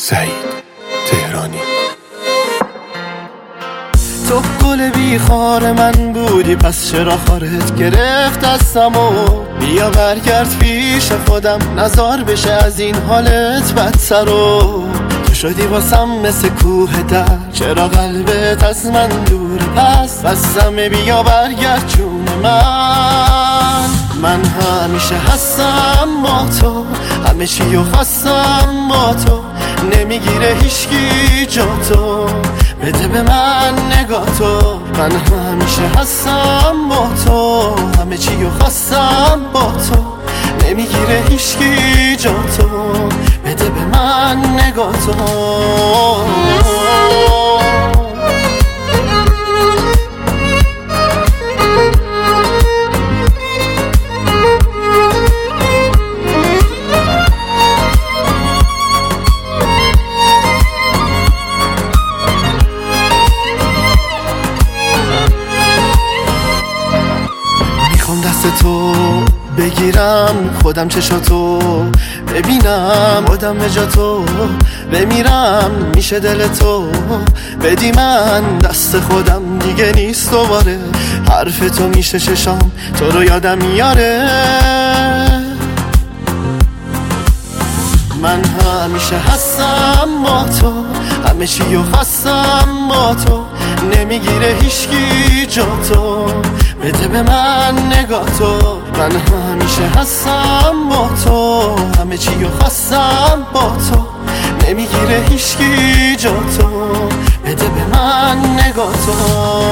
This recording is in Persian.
سعید تهرانی. تو گل بیخار من بودی، پس چرا خارت گرفت دستمو؟ بیا برگرد پیش خودم، نزار بشه از این حالت بدترو. تو شدی واسم مثل کوه در، چرا قلبت از من دوره؟ پس بسمه بیا برگرد جون من همیشه هستم با تو، همه چیو خواستم با تو، نمیگیره هیچکی جا تو، بده به من نگاه تو. من همیشه هستم با تو، همه چیو خواستم با تو، نمیگیره هیچکی جا تو، بده به من نگاه تو. دست تو بگیرم، خودم چشاتو ببینم، خودم به جا تو بمیرم، میشه دل تو بدی من دست خودم، دیگه نیست دوباره حرف تو میشه چشام تو رو یادم میاره. من همیشه هستم با تو، همه چیو خواستم با تو، نمیگیره هیچکی جا تو، بده به من نگاه تو. من همیشه هستم با تو، همه چیو خواستم با تو، نمیگیره هیچکی جا تو، بده به من نگاه تو.